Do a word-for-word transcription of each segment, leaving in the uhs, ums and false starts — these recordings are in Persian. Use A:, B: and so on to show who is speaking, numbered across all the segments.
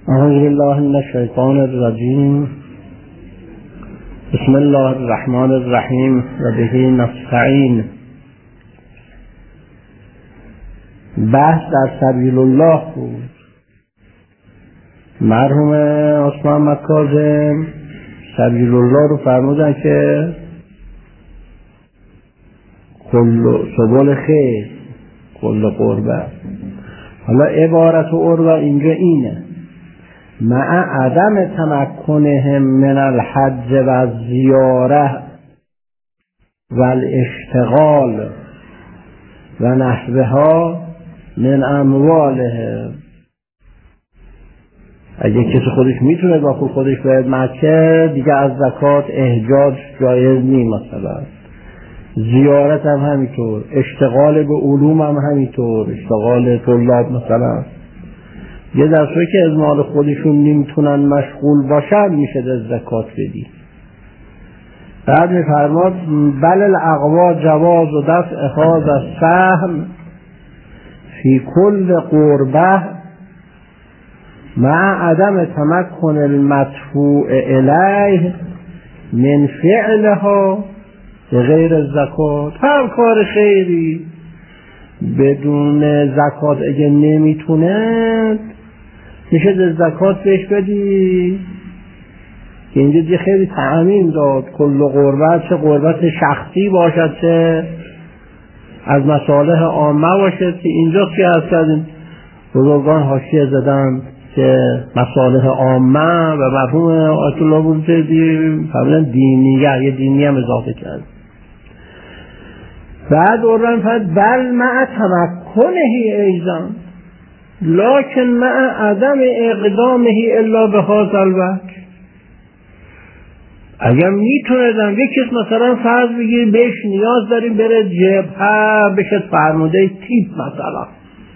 A: اعوذ بالله من الشیطان الرجیم. بسم الله الرحمن الرحیم و به نستعین. بحث در سبیل الله بود. مرحوم عثمان مکاظم سبیل الله رو فرمودن که کل سبل خیر کل قربه. حالا عبارت قربه اینجا اینه: مع عدم تمکنهم من الحج و الزیاره و الاشتغال و نحوها من اموالهم. اگه کسی خودش میتونه با خود خودش باید مکه، دیگه از زکات احجاج جایز نیم. مثلا زیارت هم همینطور، اشتغال به علوم هم همینطور، اشتغال طلاب مثلا یه درسایی که از مال خودشون نمیتونن مشغول باشن میشه در زکات بدی. بعد میفرماد بل الاقوا جواز و دفع اخاذ السهم فی کل قربه مع عدم تمکن المدفوع الیه من فعلها غیر الزکات. هر کار خیری بدون زکات اگه نمیتونه میشه در زکات بهش بدی. که اینجا دیگه خیلی تعمیم داد. کل قربت، چه قربت شخصی باشد چه از مصالح عامه باشد، که اینجا که از کردیم بزرگان حاشیه زدن که مصالح عامه و مرحوم آیت الله بروجردی فرمودن دینیه، یه دینی هم اضافه کرد. بعد اوران فرد بل مع تمکنه ایضا لکن مع عدم اقدامه الا به هذا الوجه. اگر میتونستم یک کس مثلا فرض بگیر بهش نیاز داریم بره جبهه بشه فرمانده تیپ مثلا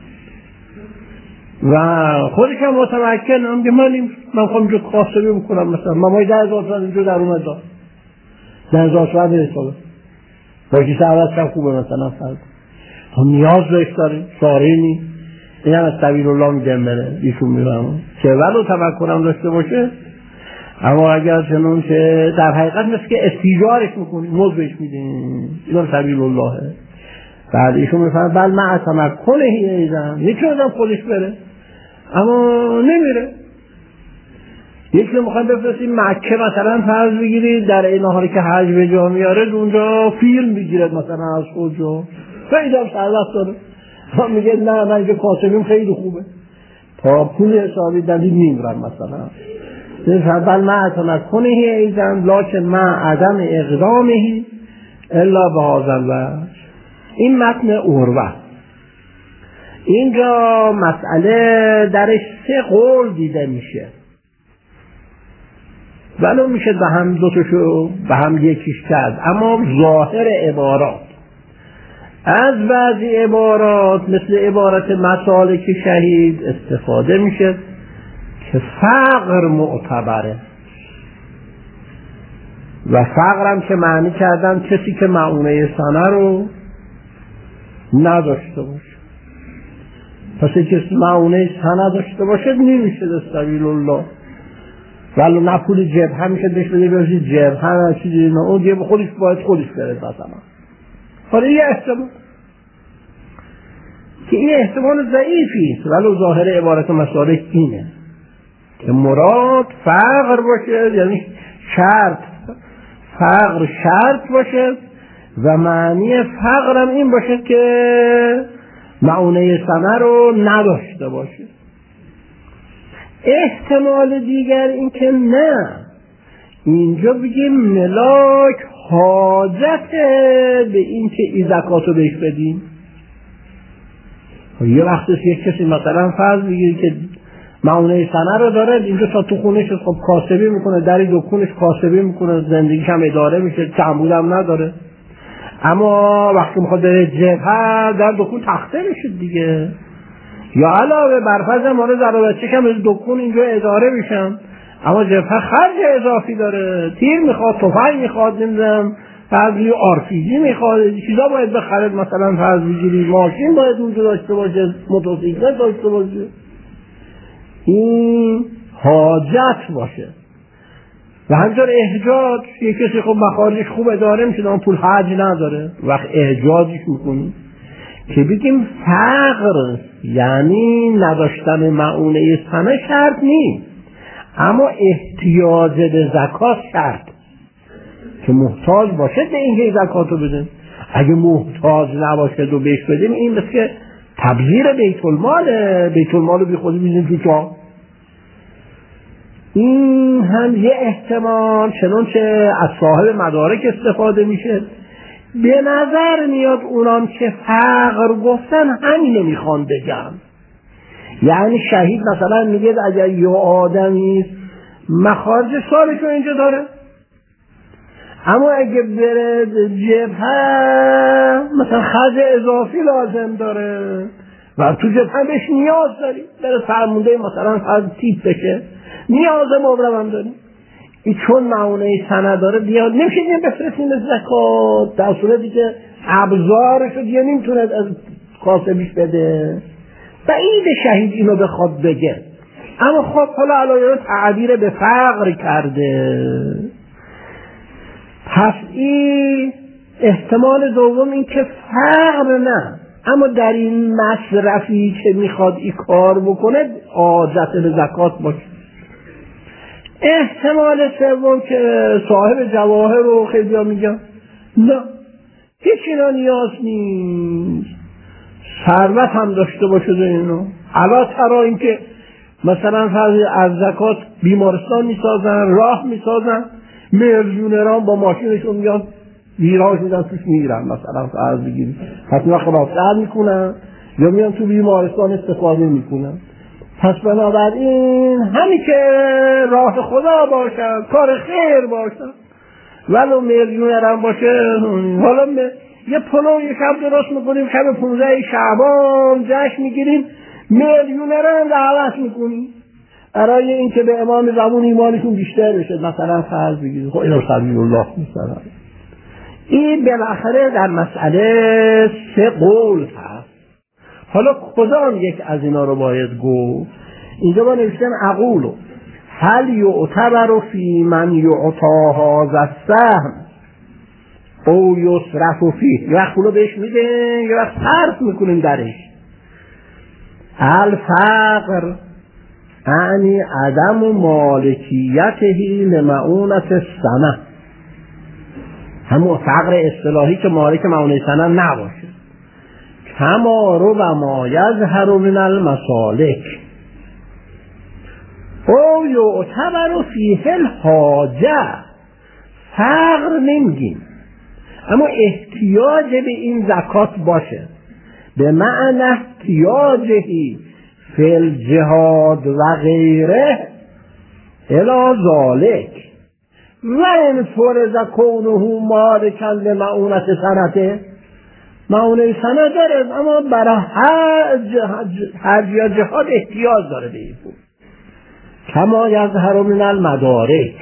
A: و خودش هم متمکن هم که من من خواهم جو کاسبی بکنم، مثلا من مایی ده هزار تومن اینجا در اومد دار ده هزار تومن حسابه باقی سعوت کم خوبه مثلا فرض هم نیاز بهش داریم ساره نی. این هم از سبیل الله میگم بره ایشون میفهمم که ولو تمکنم داشته باشه. اما اگر چنون که در حقیقت مثل که استیجارش میکنیم موز بهش میدیم، این هم سبیل اللهه. بعد ایشون میفهمم بل مع تمکنه ایضا میتونم خودش بره اما نمیره. یکی رو میخوایم بفرستیم مکه مثلا فرض بگیرید در این حالی که حج به جا میاره اونجا فیلم بگیرد مثلا از خودجا خیلی هم سرلست داره، هم میگه نه من اینجا کاسبیم خیلی خوبه تا پول حسابی دلیل میمرم مثلا. بل مع تمکنه ایضا لکن مع عدم اقدامه الا به هذا الوجه. این متن عروه. اینجا مسئله درش سه قول دیده میشه، ولو میشه به هم دوتاشو به هم یکیش کرد، اما ظاهر عبارات از بعضی عبارات مثل عبارت مسالک شهید استفاده میشه که فقر معتبره و فقر هم که معنی کردن کسی که معونه سنه رو نداشته باشه. پس کسی معونه سنه داشته باشه نمیشه در سبیل الله، ولو نه پول جبهه میشه بهش بده بیاشید جبهه چیزی نه اون جبه خودش باید خودش بره مثلا. حالا یه احتمال که این احتمال ضعیفی ولو ظاهر عبارت مسالک اینه که مراد فقر باشه، یعنی شرط فقر شرط باشه و معنی فقر هم این باشه که معونه سنه رو نداشته باشه. احتمال دیگر این که نه اینجا بگیم ملاک حاجت به این که این زکات رو بهش بدیم. یه وقتی یک کسی مثلا فرض بگیر که معونه سنه رو داره اینجا تا تو خونش خب کاسبی میکنه، دری دکونش کاسبی میکنه، زندگیش هم اداره میشه، کمبود هم نداره، اما وقتی میخواد بره جبهه در دکون تخته میشه دیگه، یا علاوه بر فرض مورد زن و بچه کم از دکون اینجا اداره میشن اما جبهه خرج اضافی داره، تیر میخواد، تفنگ میخواد، نمیدونم فرضی آرپیجی میخواد، چیزا باید بخرد، مثلا فرض بگیرید ماشین باید اونجا داشته باشه، موتورسیکلت داشته باشه. این حاجت باشه. و همینطور احجاج، یک کسی خب مخارجش خوب اداره میشه اما پول حج نداره، وقت احجاجش میکنی که بگیم فقر یعنی نداشتن معونه سنه شرط نیست، اما احتیاج به زکات شرط که محتاج باشه به اینکه زکاتو بدیم. اگه محتاج نباشه و بهش بدیم این مثل که تبذیر بیت الماله، بیت المالو بی خودی میزیم تو جا. این هم یه احتمال چنانچه از صاحب مدارک استفاده میشه. به نظر میاد اونان که فقر گفتن همینو میخوان بگم، یعنی شهید مثلا میگه اگر یه آدمی مخارج سالشو اینجا داره، اما اگه بره جبهه مثلا خرج اضافی لازم داره و تو جبهه بهش نیاز داری، بره فرمونده مثلا خرج تیپ بشه، نیاز مبرم داری، این چون معونه سنه داره بیاد نمیشه دیگه بفرستیم به زکات، در صورتی که ابزارشو دیگه نمیتونه از کاسبیش بده. بعید شهید اینو بخواد بگه، اما خب حالا علایه تعبیر به فقر کرده. پس این احتمال دوم این که فقر نه، اما در این مصرفی که میخواد این کار بکنه عادت به زکات باشه. احتمال سوم که صاحب جواهر رو خیلی ها میگن نه هیچ اینا نیاز نیست، ثروت هم داشته باشه ده اینو. علا ترا این که مثلا فرض از زکات بیمارستان میسازن، راه میسازن، میلیونران با ماشینشون میان ویراج میدن توش میگیرن، مثلا فرض بگیریم پس اینا خلافتر میکنن یا میان تو بیمارستان استفاده میکنن. پس بنابراین همین که راه خدا باشن، کار خیر باشن، ولو میلیونران باشه. حالا یه پلو یه شب درست میکنیم، شب پونزده شعبان جشن میگیریم، میلیونران دعوت میکنیم برای اینکه به امام زبون ایمانشون بیشتر بشه، مثلا فرض بگیریم. خب اینو سبیل الله مثلا. این بالاخره در مسئله سه قول هست. حالا کدام یک از اینا رو باید گفت؟ اینجا با نوشتن اقولو هل یعتبر فی من یعطا هذا السهم او یصرف فیه، یا پولو بهش میده یا صرف میکنیم درش. الفقر یعنی عدم مالکیته لمعونة السنه، همون فقر اصطلاحی که مالک معونه سنه نباشه. کما رو و ما یظهر من المسالک او یعتبر فیه الحاجه، فقر نمیگیم اما احتیاج به این زکات باشه، به معنی احتیاجهی فی الجهاد و غیره الی ذالک و ان فرض کونه مالکا لمعونة سنته، معونه سنه داره اما برای هر یا جهاد احتیاج داره به این پول. کما یظهر من المدارک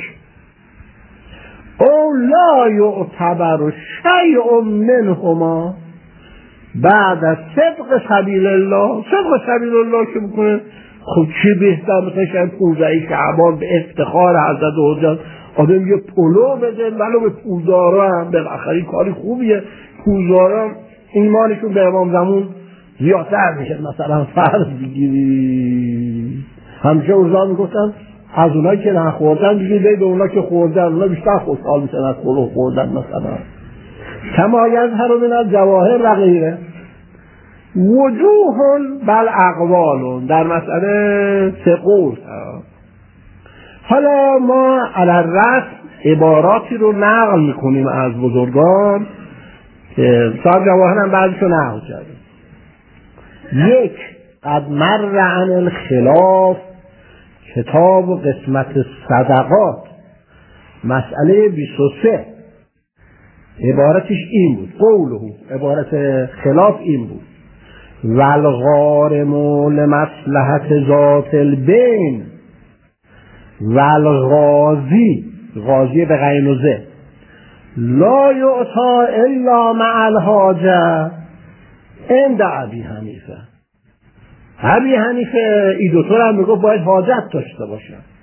A: او لا یعتبر شیء منهما بعد از صدق سبیل الله. صدق سبیل الله که بکنه خب چی بهتر، مثلا شاید پونزده شعبان به افتخار حضرت حجت آدم یه پلو بده، ولو به پولدارا هم بالاخره کاری خوبیه، پولدارا ایمانشون به امام زمان زیادتر میشه. مثلا فرض بگیری همیشه اوضاع میگفتن از اونایی که نخوردن دیگه به اونا که خوردن، اونا بیشتر خوشحال میشن از پلو خوردن. مثلا کما یظهر من الجواهر و غیره وجوه بل اقوال، در مسئله سه قول. حالا ما علی الرأس عباراتی رو نقل میکنیم از بزرگان که صاحب جواهر هم بعضیشو نقل کرده. یک قد مر عن الخلاف کتاب و قسمت صدقات مسئله بیست و سه عبارتش این بود، قوله عبارت خلاف این بود والغارم لمصلحت ذات البین والغازی، غازی به غین و زه لا یعطا الا مع الحاجه عند ابی حنیفه. ابی حنیفه ای دوتر هم میگفت باید حاجت داشته باشه.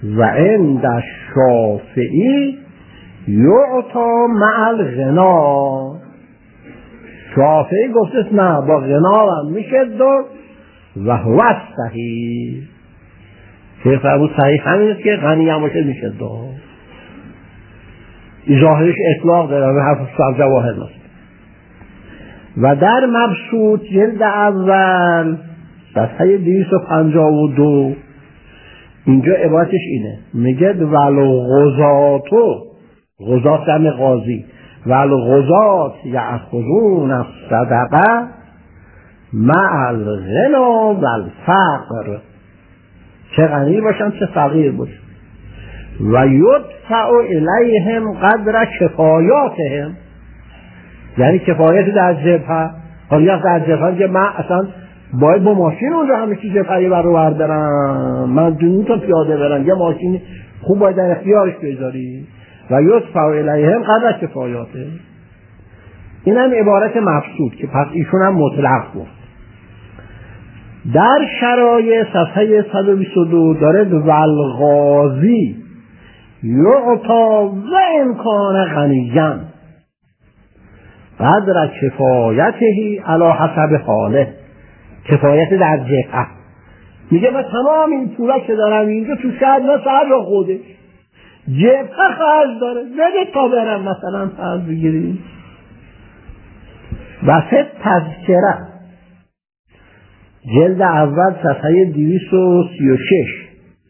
A: و عند الشافعی یعطا مع الغنا. شافعی گفته نه با غنا هم میشه داد و هو صحیح. شیخ فرمود صحیح همین است که غنی هم باشه میشه داد. این ظاهرش اطلاق داره، حرف صاحب جواهر است. و در مبسوط جلد اول صفحه دویست و پنجاه و دو اینجا عبارتش اینه، میگه ولو غزاتو، غزات دم غازی، ولو غزات یأخذون الصدقه مع الغنا و الفقر، چه غنی باشن چه فقیر باشن، و یدفع الیهم قدر کفایاتهم، یعنی کفایت در جبهه. حالا در جبهه که من اصلا باید با ماشین اونجا همه چیز جبهه برو بردارم، من دو تا پیاده برم، یه ماشین خوب باید در اختیارش بذاری. و یدفع الیهم قدر کفایاته، این هم عبارت مبسوط که پس ایشون هم مطلق گفت. در شرایع صفحه صد و بیست و دو داره والغازی یعطا و امکان غنیان قدر کفایتهی علی حسب حاله، کفایت در جبهه. میگه من تمام این پولا که دارم اینجا تو شهر نه سر را خودش جبهه خرج داره، بده تا برم مثلا فرض بگیریم. وسط تذکره جلد اول صفحه دویست و سی و شش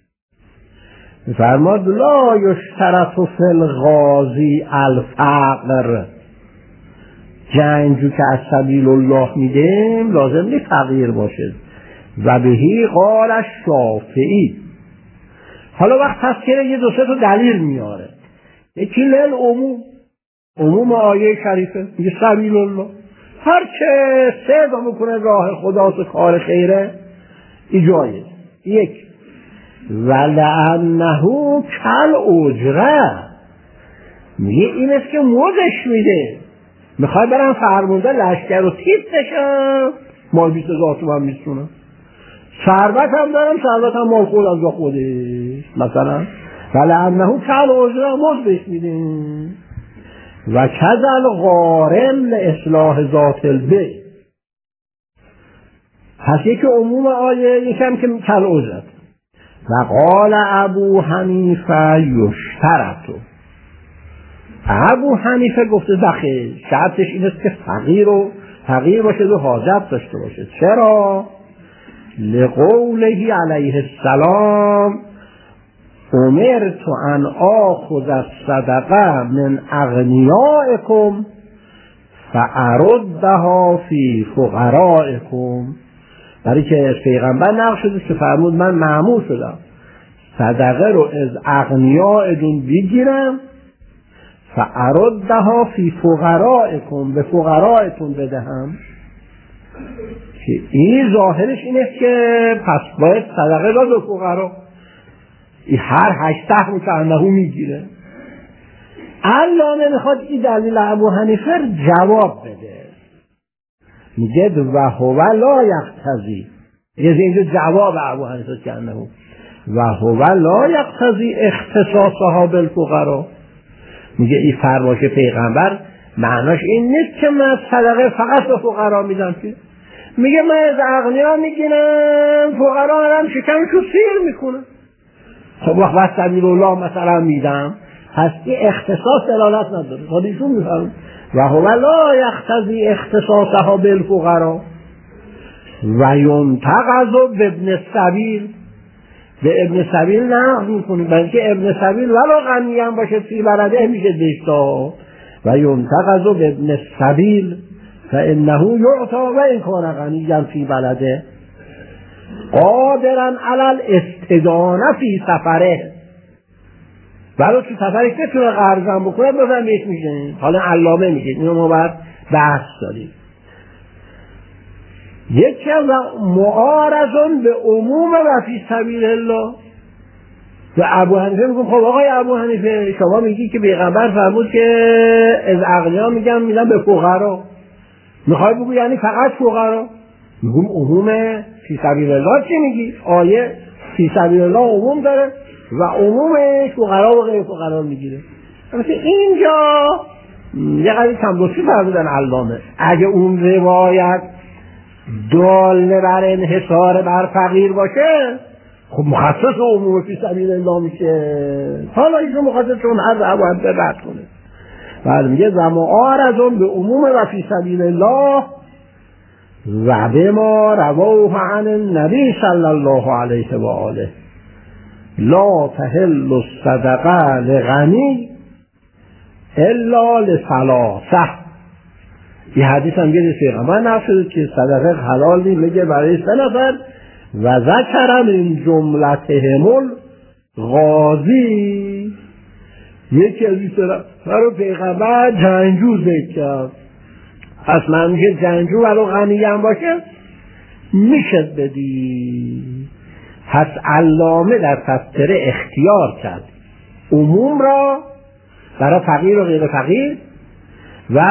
A: فرماد لا یشترط فی الغازی الفقر، جنگجو که از سبیل الله میده لازم نیست فقیر باشه. و بهی قال الشافعی. حالا وقت تذکره یه دو سه تا دلیل میاره، یکی لیل عموم، عموم آیه شریفه میگه سبیل الله، هر چه سعی میکنه راه خداست کار خیره ای جایز. یک ولعنه کل اجره، میگه این است که موزش میده، میخوای برم فرمونده لشکر رو تیپ بشم مال بیست هزار تومن میسونم، ثروت هم دارم، ثروت هم مال خود از جا خودش مثلا، ولعنه کل اجره موز بهش میده. و کذل غارم لاصلاح ذات البیع، پس یکی عموم آیه یکم که کل اجرت. و قال ابو حنیفه یشترط، ابو حنیفه گفته بخیر شرطش این است که فقیر و فقیر باشه و حاجت داشته باشه. چرا؟ لقوله علیه السلام امرت ان آخذ الصدقه من اغنیائکم فاردها فی فقرائکم، برای که پیغمبر نقل شده که فرمود من مأمور شدم صدقه رو از اغنیائتون بگیرم فاردها فی فقرائکم، به فقرائتون بدهم. که این ظاهرش اینه که پس باید صدقه را به فقرا، این هر هشت سهم که انهو میگیره. علامه میخواد این دلیل ابو حنیفه جواب بده، میگه و هو لا یقتضی، یه اینجا جواب ابو حنیفه که انهو و هو لا یقتضی اختصاصها بالفقرا، میگه این فرمایش پیغمبر معناش این نیست که من صدقه فقط به فقرا میدم، که میگه من از اغنیا میگیرم فقرا هم شکمشو سیر میکنم، خب وقت سبیل الله مثلا میدم، پس این اختصاص دلالت نداره. خود ایشون میفرمون و هو لا یقتضی اختصاصها بالفقرا و ینتقض بابن السبیل، به ابن سبیل نه میکنیم، بلکه ابن سبیل ولو غنی هم باشه فی بلده میشه دشتا. و ینتقض بابن السبیل فانه یعطا و ان کان غنیا فی بلده قادرا علی الاستدانه فی سفره، ولو تو سفرش بتونه قرضم بکنه بفهم بهش میشه. حالا علامه میگه اینو ما باید بحث داریم. یکی از معارضون به عموم و فی سبیل الله. و ابو حنیفه میگم خب آقای ابو حنیفه شما میگی که پیغمبر فرمود که از اغنیا میگم میدم به فقرا، میخوای بگو یعنی فقط فقرا؟ میگم عموم فی سبیل الله چی میگی؟ آیه فی سبیل الله عموم داره و عمومش فقرا و غیر فقرا میگیره. مثل اینجا یه قضیه کمبوسی فرمودن علامه، اگه اون روایت داله بر انحصار بر فقیر باشه خب مخصص عموم فی سبیل الله میشه. حالا ایشون مخصص چون هر روایت به رد کنه. بعد میگه و معارضون به عموم و فی سبیل الله و به ما رواه عن النبی صلی الله علیه و آله لا تحل الصدقه لغنی الا لثلاثه. این حدیث هم گه پیغمبر نقل شده که صدقه حلال نیست مگر برای سه نفر و ذکر من جملتهم الغازی. یکی از این رو پیغمبر جنگجو ذکر کرد. پس من میگه جنگجو ولو غنی هم باشه میشه بدی. پس علامه در تذکره اختیار کرد عموم را برای فقیر و غیر فقیر و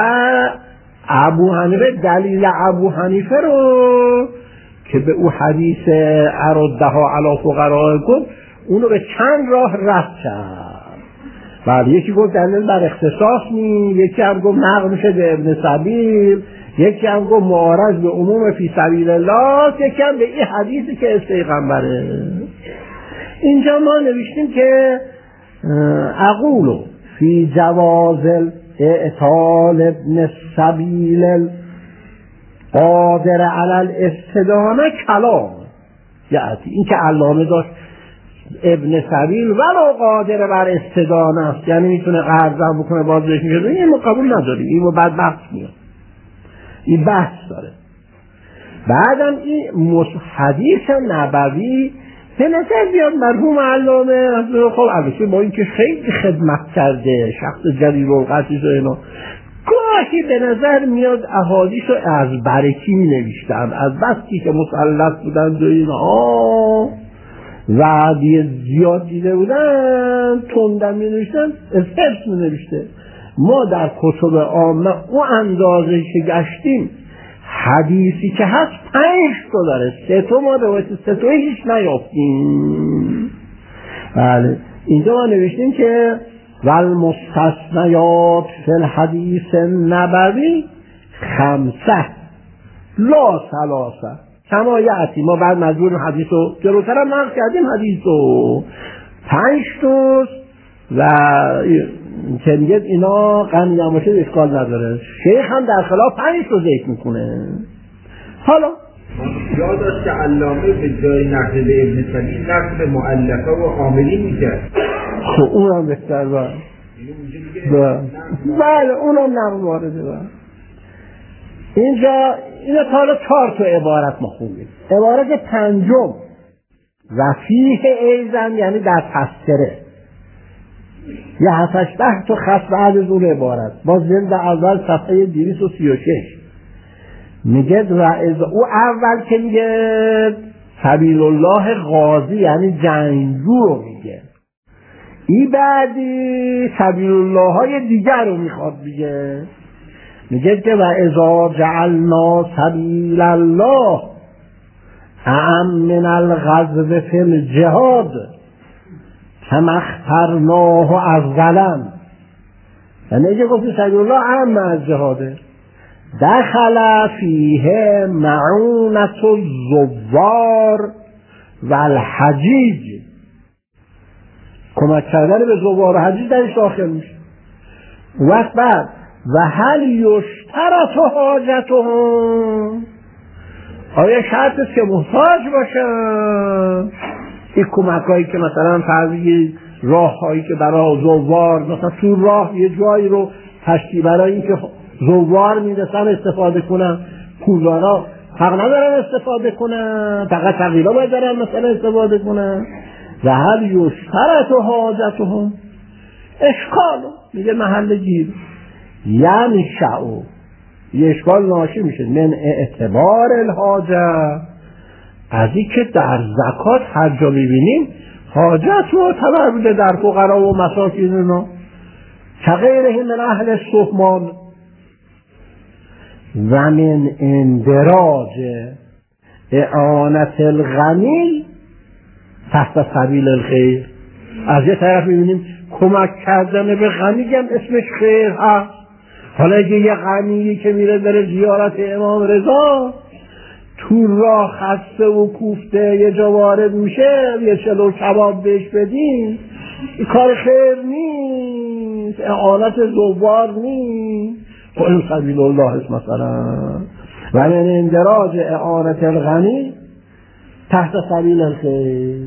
A: ابو حنیفه دلیل ابو حنیفه رو که به او حدیث اردها علی فقراء کن اونو به چند راه رد کرد. بعد یکی گفت دلیل بر اختصاص نی، یکی هم گفت نقل میشه به ابن سبیل، یکی هم گفت معارض به عموم فی سبیل الله، یکی هم به این حدیثی که از پیغمبره. اینجا ما نوشتیم که اقولو فی جواز اعطال ابن سبیل قادر علی الاستدامه کلام. یعنی این که علامه داشت ابن سبیل ولو قادر بر استدانه است، یعنی میتونه قرضم بکنه باز بهش میشه، این ما قبول نداریم، این ما بعد بحث میاد، این بحث داره. بعدم این حدیث نبوی به نظر بیاد مرحوم علامه خب البته با اینکه خیلی خدمت کرده شخص جلیل القدر و اینا، گاهی به نظر میاد احادیث رو از برکی می نوشتن، از بستی که مسلط بودن و اینا و زیاد دیده بودن تندن می نوشتن، از حفظ می نوشته. ما در کتب عامه او اندازه که گشتیم حدیثی که هست پنج تا داره، سه تا ما روایت سه تا هیچ نیافتیم. بله اینجا ما نوشتیم که والمستثنیات فی الحدیث نبوی خمسه لا ثلاثه کما یأتی. ما بعد مجبور حدیث رو جلوتر هم نقل کردیم، حدیث رو پنج توست و که میگه اینا غنی هم باشه اشکال نداره. شیخ هم در خلاف پنج رو ذکر میکنه. حالا
B: یاد داشت که علامه به جای نقل به ابن سبیل نقل به مؤلفه و عاملین میکرد.
A: خب اون هم بهتر با بله اون هم نقل وارده با اینجا اینا تا حالا چهار تا عبارت ما خوندیم. عبارت پنجم رفیح ایزن یعنی در تذکره یه هفتش ده تا خط بعد از اون عبارت باز جلد اول صفحه دویست و سی و شش میگه و از او اول که میگه سبیل الله غازی یعنی جنگجو رو میگه، این بعدی سبیل الله های دیگر رو میخواد میگه میگه که و اذا جعلنا سبیل الله اعم من الغزو فی الجهاد کما اخترناه اولا. یعنی اگه گفتی سبیل الله اعم از جهاده دخل فیه معونت الزوار و الحجیج، کمک کردن به زوار و حجیج درش داخل میشه. وقت بعد و هل یشترط حاجتهم، آیا شرط است که محتاج باشن این کمک هایی که مثلا فرضی راه هایی که برای زوار مثلا تو راه یه جایی رو تشکیل برای این که زوار میرسن استفاده کنن، پولدارا حق ندارن استفاده کنن، فقط فقیرا باید دارن مثلا استفاده کنن. و هل یشترط حاجتهم اشکال میگه محل گیر یعنی شعو یه اشکال ناشی میشه من اعتبار الحاجه از این که در زکات هر جا میبینیم حاجت رو تبر بوده در فقرا و مساکین اینا که غیره من اهل سهمان و من اندراج اعانت الغنی تحت سبیل الخیر. از یه طرف میبینیم کمک کردن به غنی هم اسمش خیر هست. حالا اگه یه غنی که میره در زیارت امام رضا تو راه خسته و کوفته یه جا وارد میشه یه چلو کباب بهش بدین، این کار خیر نیست، اعانت زوار نیست. خب این سبیل الله است مثلا. و من اندراج اعانت الغنی تحت سبیل الخیر.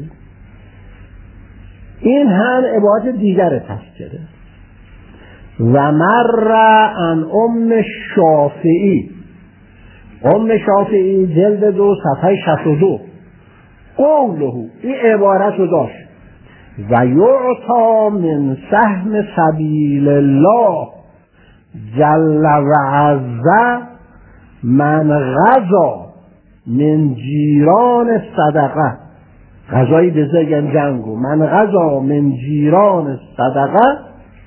A: این هم عبارت دیگر تذکره. و مر عن ام شافعی، ام شافعی جلد دو صفحه شصت و دو، قوله این عبارت رو داشت: و یعطا من سهم سبیل الله جل و عز من غزا من جیران صدقه. غزایی بزرگن جنگو. من غزا من جیران صدقه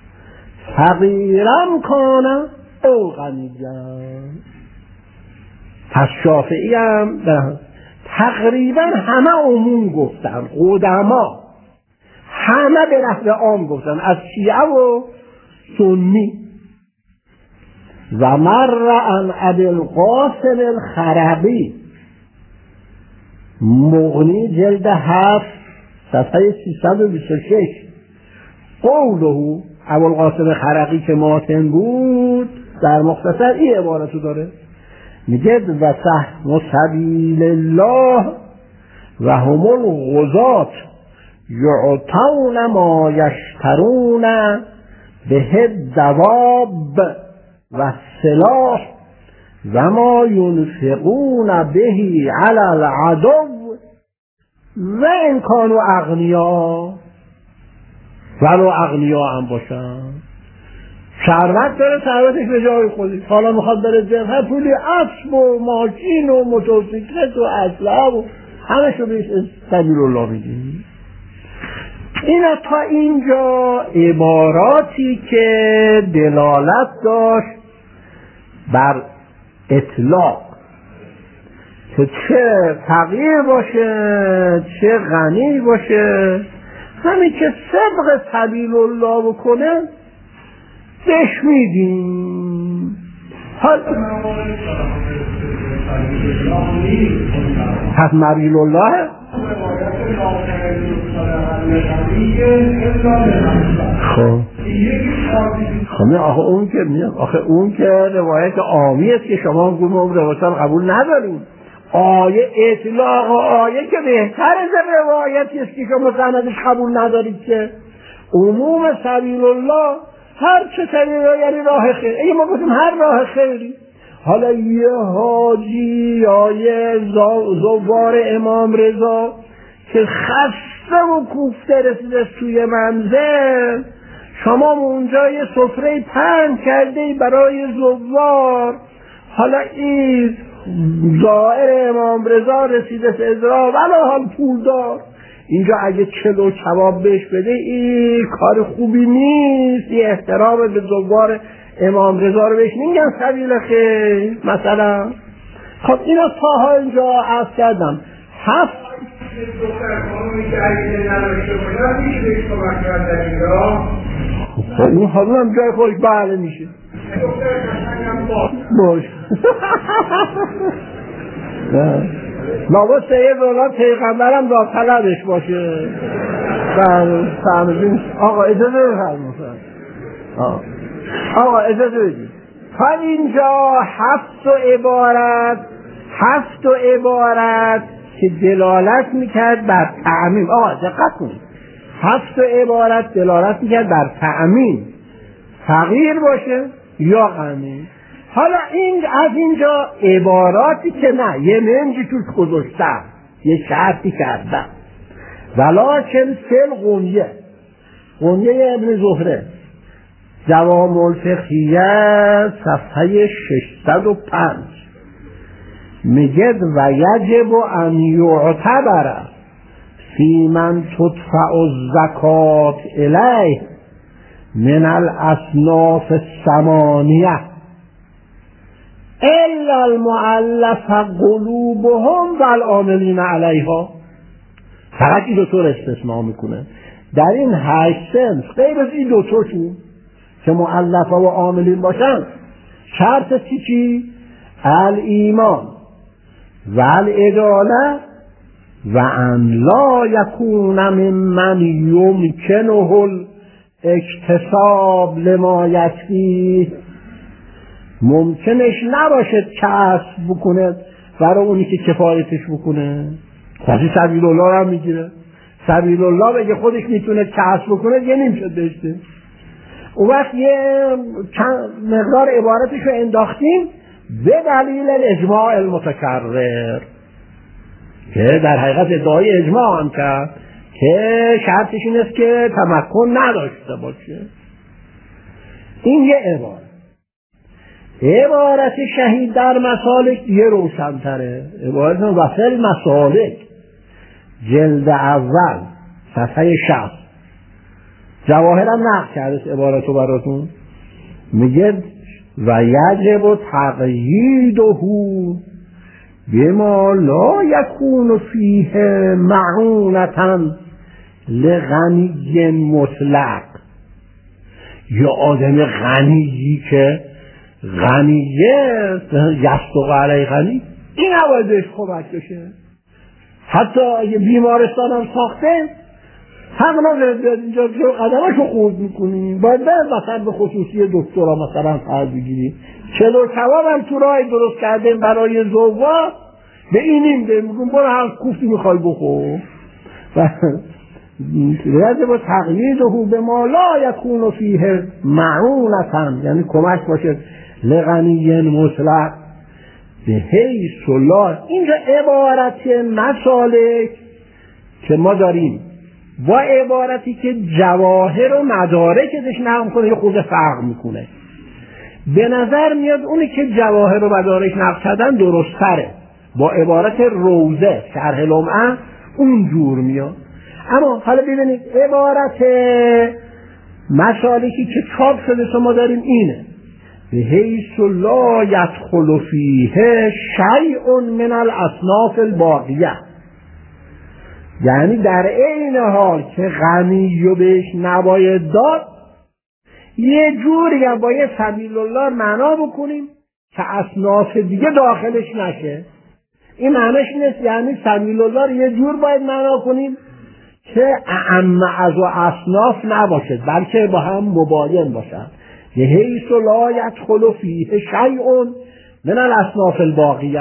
A: فقیرم کانم او غنیم. پس شافعی هم تقریبا همه عموم گفتن، قدما همه به نحو عام گفتن، از شیعه و سنی. و مر عن ابی القاسم الخرقی، مغنی جلد هفت صفحه سیصد و بیست و شش، قوله ابوالقاسم خرقی که ماتن بود در مختصر این عبارتو داره، میگه و سهم سبیل الله و هم الغزات یعطون ما یشترون به دواب و سلاح و ما ینفقون بهی علی العدو و ان کانوا اغنیا، ولو اغنیا هم باشن. ثروت داره، ثروتش به جای خودش. حالا میخواد بره جبهه، پولی اسب و ماشین و موتورسیکلت و اسلحه و همه شو بهش سبیل الله میدیم. اینا تا اینجا عباراتی که دلالت داشت بر اطلاق، که چه فقیر باشه چه غنی باشه، همین که صدق سبیل الله بکنه بهش میدیم. حال پس مبیل الله خب خب نه آخه اون که میاد آخه اون که روایت عامی است که شما گویم اون روایت قبول نداریم. آیه اطلاق و آیه که بهتر از روایتی است که شما سندش قبول ندارید، که عموم سبیل الله هر چه طریقه یعنی راه خیر. اگه ما گفتیم هر راه خیری، حالا یه حاجی یا یه زوار امام رضا که خسته و کوفته رسیده توی منزل، شما اونجا یه سفره پهن کرده برای زوار، حالا این زائر امام رضا رسیده سزرا ولی حال پول دار، اینجا اگه چلو کباب بهش بده این کار خوبی نیست. یه احترام به زوار امام رضا رو بهش نمیگن سبیل خیر مثلا. خب اینا تاها اینجا عرض کردم. هفت خب اون حالا هم جای خودش بله میشه باش لابد سید رولا پیغمبرم را طلبش باشه. فهمیدین آقا اجازه بفرمایید. آقا اجازه بدید. تا اینجا هفت و عبارت هفت و عبارت که دلالت میکرد بر تعمیم. آقا دقت کنید، هفت و عبارت دلالت میکرد بر تعمیم، فقیر باشه یا غنی. حالا این از اینجا عباراتی که نه یه منجی توش گذاشتم، یه شرطی کردم، ولکن فل غنیه غنیه ابن زهره جوام الفقهیه صفحه ششصد و پنج میگه و یجب ان یعتبر فی من تدفع الزکات الیه من الاصناف الثمانیه الا المؤلف قلوبهم والعاملین علیها. فقط این دو طور استثناء میکنه. در این هشت سنف غیر از این دوتاشون که مؤلفه و عاملین باشن شرط چی چی؟ الایمان و العدالت و ان لا یکون ممن یمکنه الاکتساب لما یکفیه، ممکنش نباشد کسب بکنه برای اونی که کفایتش بکنه. خواهی سبیل الله هم میگیره، سبیل الله بگه خودش میتونه کسب بکنه دیگه نمیشه بهشته. اون وقت یه چند مقدار عبارتش رو انداختیم به دلیل الاجماع المتکرر که در حقیقت ادعای اجماع هم کرد که شرطش این است که تمکن نداشته باشه. این یه عبارت. عبارت شهید در مسالک دیگه روشن‌تره. عبارت وصل مسالک جلد اول صفحه شصت جواهرم نقل کرده عبارتو براتون. میگه و یجب تقییده بما لا یکون فیه معونة لغنی مطلق. یا آدم غنیی که غنیه یستق علی غنی، این نباید بهش کمک بشه. حتی اگه بیمارستان هم ساخته حق نداره بیاد اینجا قدمشو خورد میکنیم، باید باید مثلا به خصوصی دکترها مثلا فرض بگیریم چلو کباب هم تو راه درست کردیم برای زوجا به اینیم ده میگون برو هر کوفتی میخوای بخور. یجب تقییده بما لا یکون فیه معونة، یعنی کمک باشه لغنی مطلق به حیث لا. اینجا عبارت مسالک که ما داریم با عبارتی که جواهر و مدارکش نقل کنه یه خورده فرق میکنه. به نظر میاد اونی که جواهر و مدارک نقل کردن درست تره، با عبارت روزه شرح لمعه اونجور میاد. اما حالا ببینید عبارت مسالکی که چاپ شده شما داریم اینه به حیث لا یدخل فیه شیء من الاصناف الباقیه، یعنی در عین حال که غنی و بهش نباید داد یه جوری هم باید سبیل الله معنا بکنیم که اصناف دیگه داخلش نشه. این معنیش نیست یعنی سبیل الله یه جور باید معنا کنیم که اعم از و اصناف نباشد بلکه با هم مباین باشد. به حیث لا یدخل فیه شیء من الاصناف الباقیه.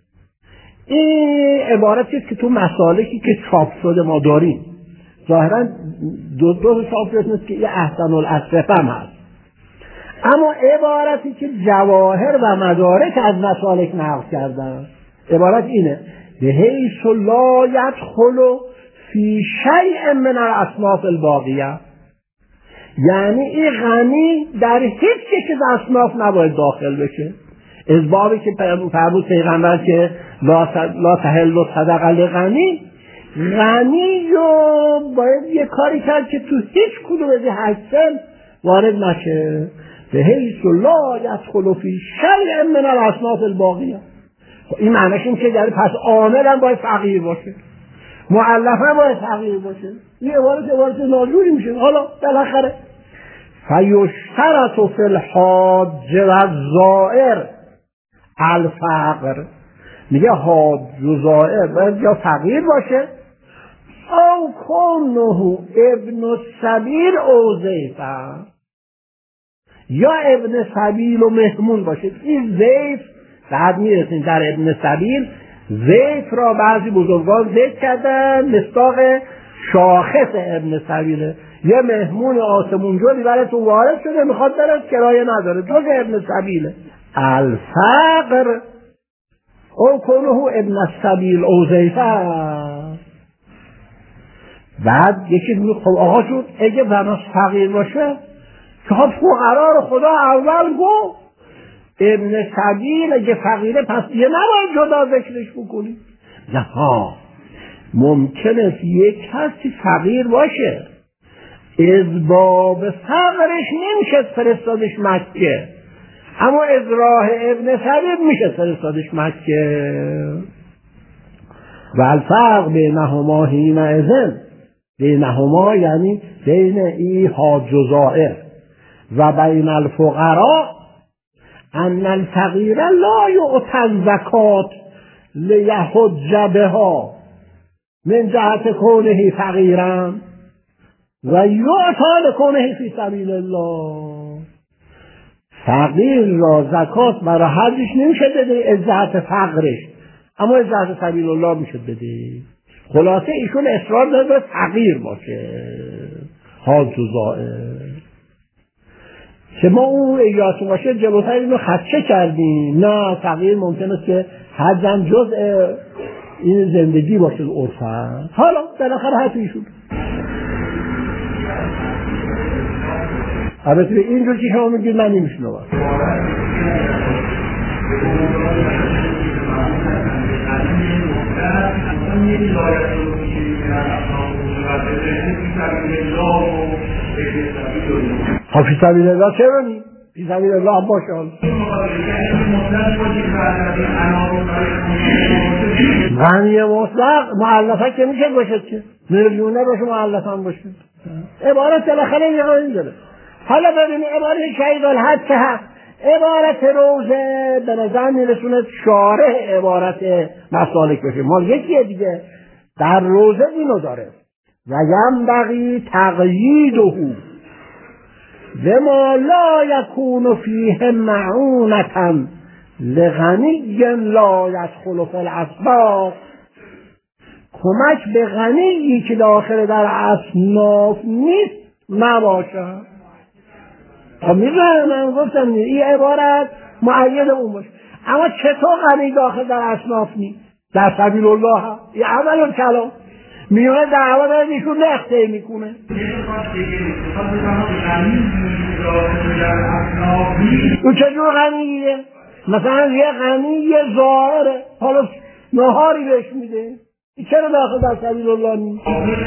A: این عبارتی که تو مسالکی که چاپ شده ما داریم ظاهرا دو دو چاپ شده که یه احسن الاصرف هم هست، اما عبارتی که جواهر و مدارک از مسالک نقل کردن عبارت اینه به حیث لا یدخل فی شیء من الاصناف الباقیه، یعنی این غنی در هیچ یک از اصناف نباید داخل بشه. از بابی که فرمود پیغمبر که لا تحل صدقه لغنی، غنی رو باید یه کاری کرد که تو هیچ کدوم از هشت سن وارد نشه. به حیث لا یدخل فی شیء من الاصناف الباقیه. این معنیش این که یعنی پس عامل هم باید فقیر باشه، مؤلف هم باید فقیر باشه. این عبارت عبارت ناجوری میشه. حالا بالاخره فیشترط فی الحاج و الزائر الفقر، میگه حاج و زائر باید یا فقیر باشه او کنه ابن السبیل او ضیفا، یا ابن سبیل و مهمون باشه. این ضیف بعد میرسیم در ابن سبیل. ضیف را بعضی بزرگان ذکر کردن مصداق شاخص ابن سبیله، یه مهمون آسمون جوری برای تو وارد شده میخواد بره کرایه نداره جز ابن سبیله. الفقر او کنه ابن السبیل او ضیفا. بعد یکی میگه خب آقا جون اگه بناس فقیر باشه که خب فقرا رو خدا اول گفت، ابن سبیل اگه فقیره پس یه نباید جدا ذکرش بکنی. نه ها، ممکنه یک کسی فقیر باشه از باب فقرش نمیشه فرستادش مکه، اما از راه ابن سبیل میشه فرستادش مکه. و الفرق بینهما حینئذ بینهما یعنی بین ای حاج و زائر و بین الفقراء ان الفقیر لا یؤتی زکات لیحج بها من جهت کونه فقیرا و یعطی لکونه فی سبیل الله. فقیر را زکات برای حجش نمیشه بده از جهت فقرش، اما از جهت سبیل الله میشه بده. خلاصه ایشون اصرار داره فقیر باشه حاج و زائر. که ما اون یادتون باشه جلوتر اینو خدشه کردیم، نه فقیر ممکن است که حجم جزء این زندگی باشه عرفا. حالا بالاخره حرف ایشون البته اینجور که شما میگید من نمیشنوم. خب فی سبیل الله چرا نی؟ فی سبیل الله هم باشه. غنی مطلق مؤلفه که میشه باشه که میلیونه باشه مؤلفه هم باشه. عبارت بالاخره این داره. حالا ببینید عبارت شهید الحج چه هست؟ عبارت روزه به نظر میرسونه شارح عبارت مسالک بشه. ما یکیه دیگه در روزه اینو داره و ینبغی تقییده بما لا یکون فیه معونة لغنی لا یدخل فی الاسباق. کمک به غنیی که داخل در اصناف نیست نباشد. خب میدونم من گفتم این عبارت مؤید اون باشه، اما چطور غنی داخل در اصناف نیست؟ در سبیل الله ها این اول کلام میونه دعوا داره ایشون نخته میکنه. او چجور غنیه؟ مثلا یه غنی یه ظاهره، حالا نهاری بهش میده، چرا داخل در سبیل الله نیست؟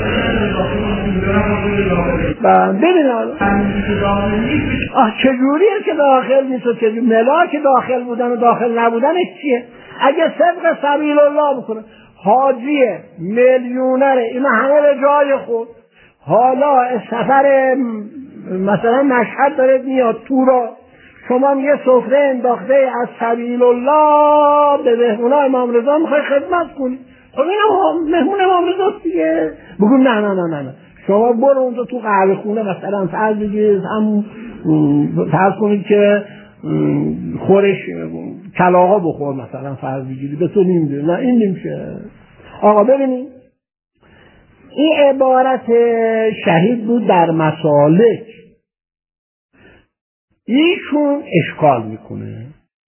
A: ببین حالا آه چجوریه که داخل نیست و چجور ملاک داخل بودن و داخل نبودنش چیه؟ اگه صدق سبیل الله بکنه حاجیه میلیونره اینا همه به جای خود، حالا سفر مثلا مشهد داره میاد تو را شما یه سفره انداخته از سبیل الله به مهمونای امام رضا میخوای خدمت کنی، خب اینم مهمون امام رضا دیگه. بگو نه نه نه نه شما برو اونجا تو قهوه خونه مثلا فرض بگید هم فرض کنید که خورش کلاغا بخور مثلا فرض بگیری به تو نمیده، نه این نمیشه. آقا ببینید این عبارت شهید بود در مسالک، ایشون اشکال میکنه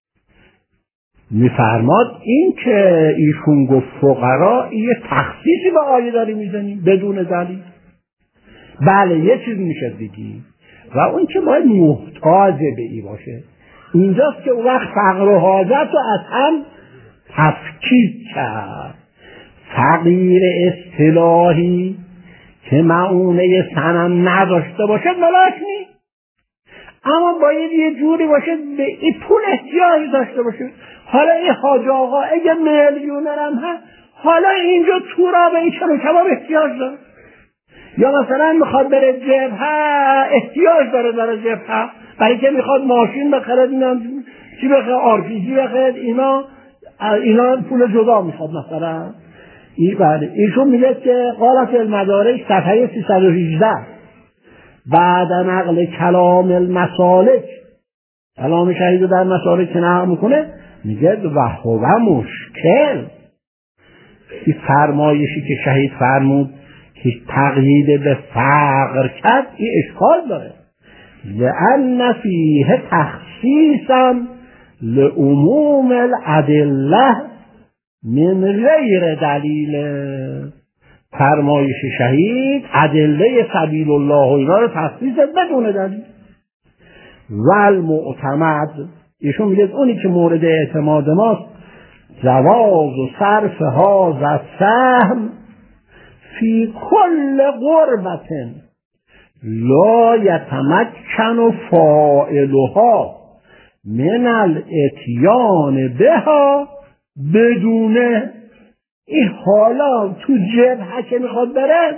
A: میفرماد این که ایشون گفت فقرا یه تخصیصی به آیه داری میزنی بدون دلیل. بله یه چیز میشه بگی و اون که باید محتاج به ای باشه، اینجاست که اون وقت فقر و حاجت رو از هم تفکیک کرد. فقیر اصطلاحی که معونه سنم نداشته باشه ملاک نیست، اما باید یه جوری باشه به این پول احتیاج داشته باشه. حالا این حاج آقا اگه میلیونر هم هست حالا اینجا تو را به این چلو کباب احتیاج داره، یا مثلا میخواد بره جبهه احتیاج داره برای جبهه، برای که میخواد ماشین بخرد اینا چی بخرد آرپیجی بخرد اینا اینا پول جدا میخواد مثلا. این بعد ایشون میگه که قالت المدارک صفحه سیصد و هجده بعد نقل کلام المسالک، کلام شهید رو در مسالک که نقل میکنه میگه و هو مشکل. این فرمایشی که شهید فرمود که تقیید به فقر کرد این اشکال داره، لأن فیه تخصیصا لعموم الادله من غیر دلیل. فرمایش شهید ادله سبیل الله و اینا رو تخصیص بدون دلیل. و المعتمد ایشون میگه اونی که مورد اعتماد ماست جواز و صرف هذا السهم فی کل غربت لا یتمکن فاعلها من الاتیان بها بدونه. این حالا تو جبهه که میخواد بره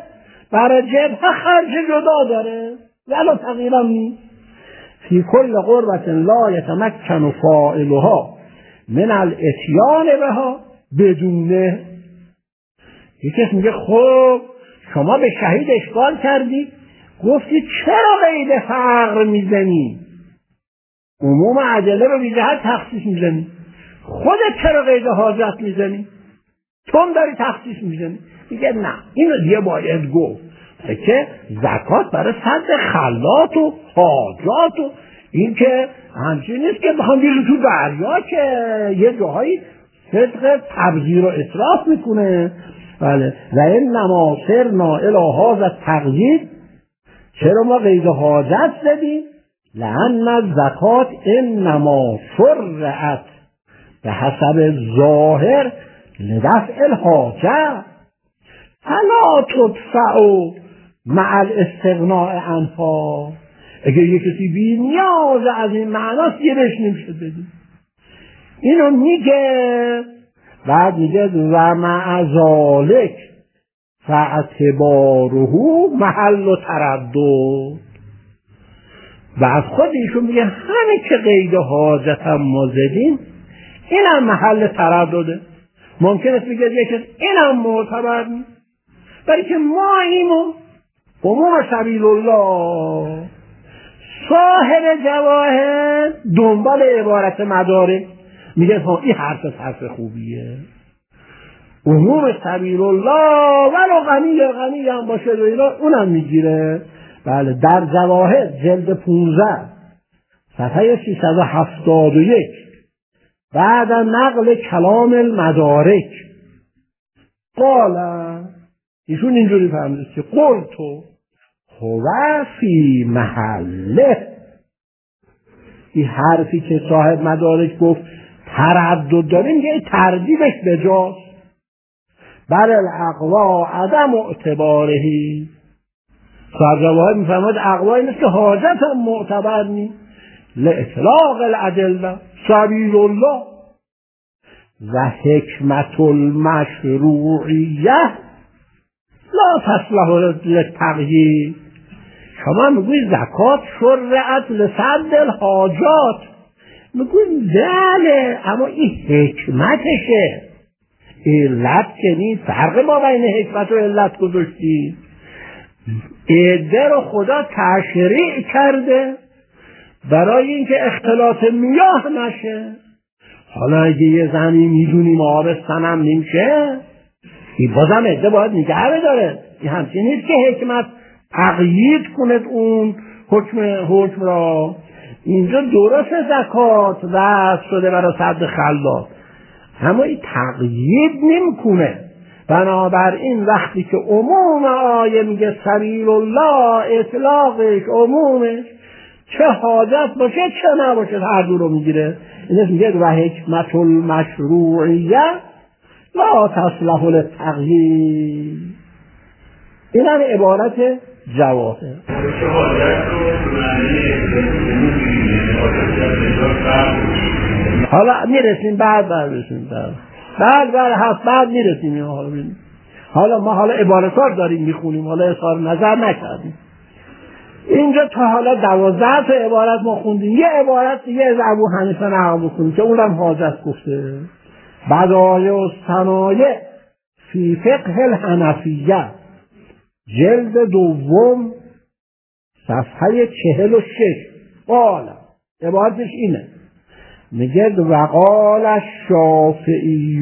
A: برای جبهه خرج جدا داره ولی تغییرم نیست. فی کل قربت لا یتمکن فاعلها من الاتیان بها بدونه. یکی میگه خب شما به شهید اشکال کردی، گفتی چرا قید فقر میزنی؟ عموم ادله رو بی‌جهت تخصیص میزنی، خودت چرا قید حاجت میزنی؟ تو هم داری تخصیص میزنی. میگه نه اینو دیگه باید گفت که زکات برای سد خلات و حاجات و این که همچین نیست که بخوام بیرون تو دریا که یه جاهایی صدق تبذیر و اصراف میکنه. بله و این نماصر نائل آهاز از تقیید. چرا ما قید حاجت زدیم؟ لأن الزکات انما شرعت به حسب ظاهر لدفع الحاجه فلا تدفع مع الاستغناء عنها. اگه یک کسی بی نیاز از این معناست یه بهش نمیشه بدیم. اینو میگه بعد میگه و مع ذالک فاعتباره محل و تردد. و از خود ایشون میگه همه که قید حاجت هم ما زدیم اینم محل تردده. ممکن است بگه یکی اینم معتبر نیست، برای که ما اینو عموم سبیل الله صاحب جواهر دنبال عبارت مدارک میگه ها این حرف حرف خوبیه. عموم سبیل الله ولو غنی غنی هم باشه و اینا اونم میگیره. بله در جواهر جلد پونزده صفحه سیصد و هفتاد و یک بعد نقل کلام المدارک قال ایشون اینجوری فهمیده که قل تو هو فی محله. این حرفی که صاحب مدارک گفت تردد داره میگه تردیدش بجاست. بل الاقوا عدم اعتبارهی. صاحب جواهر میفهمد اقوایی نیست که حاجت هم معتبر نیست لاطلاق الادله سبیل الله و حکمت المشروعیه لا تصلح للتغییر. شما میگوی زکات شرعت لسد الحاجات، میگوی بله اما این حکمتشه، علت که نیست. فرق ما بین حکمت و علت گذاشتی. عده رو خدا تشریع کرده برای اینکه اختلاط میاه نشه. حالا اگه یه زنی میدونیم آبستنم نمیشه، این بازم عده باید نگه داره. این همچین نیست که حکمت تقیید کند اون حکم حکم را. اینجا درست زکات وضع شده برای سد خلات اما این تقیید نمیکنه. بنابراین وقتی که عموم آیه میگه سبیل الله اطلاقش عمومش چه حاجت باشه چه نباشه هر دو رو میگیره. این میگه و حکمت المشروعیه لا تصلح للتغییر. این هم عبارت جواهر. حالا میرسیم بعد بعد میرسیم بعد بعد بعد هفت بعد میرسیم. حالا حالا ما حالا عبارتات داریم میخونیم، حالا اظهار نظر نکردیم. اینجا تا حالا دوازده تا عبارت ما خوندیم. یه عبارت دیگه از ابو حنیفه نقل بکنیم که اونم حاجت گفته. بدایع و صنایع فی فقه الحنفیه جلد دوم صفحه چهل و شش قال عبارتش اینه، میگه وقال الشافعی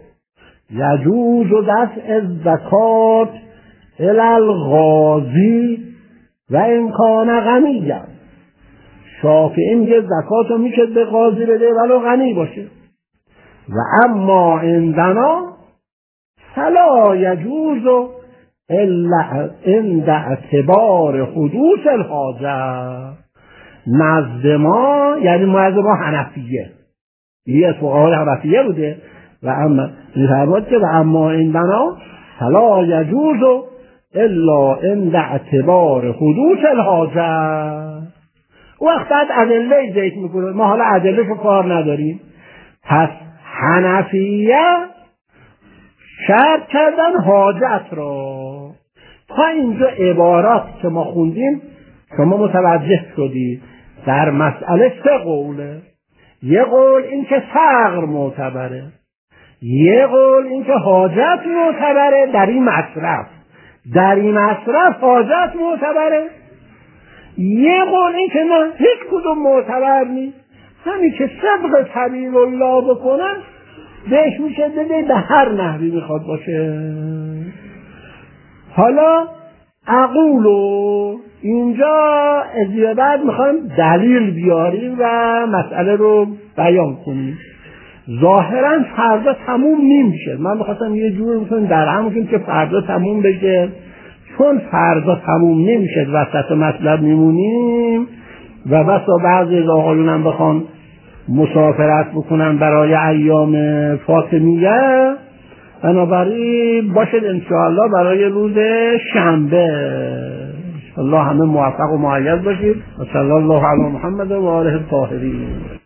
A: یجوز دفع الزکات الی الغازی و این کان غنی. شافعی میگه زکات رو میشه به غازی بده ولو غنی باشه. و اما عندنا فلا یجوز الا عند اعتبار حدوث الحاجه. نزد ما یعنی نزد ما حنفیه، یه فقهای حنفیه بوده. و اما میفرماد که و اما عندنا فلا یجوز الا عند اعتبار حدوث الحاجه. وقت بعد ادله ذکر میکنه، ما حالا ادله رو کار نداریم. پس حنفیه شرط کردن حاجت را تا اینجا عبارات که ما خوندیم شما متوجه شدید در مسئله سه قوله. یه قول این که فقر معتبره، یه قول این که حاجت معتبره در این مصرف، در این مصرف حاجت معتبره، یه قول این که نه هیچ کدوم معتبر نیست، همین که صدق سبیل الله بکنن بهش میشه بده به هر نحوی میخواد باشه. حالا اقولو اینجا از بعد میخوایم دلیل بیاریم و مسئله رو بیان کنیم. ظاهرا فردا تموم نمیشه، من میخواستم یه جور بکنم در هم کنیم که فردا تموم بشه، چون فردا تموم نمیشه وسط مطلب میمونیم و بسا بعضی از آقایون هم بخوان مسافرت بکنن برای ایام فاطمیه، بنابراین باشد انشاءالله برای روز شنبه. الله همه موفق و مؤید باشید و صلی الله علی محمد و آله الطاهرین.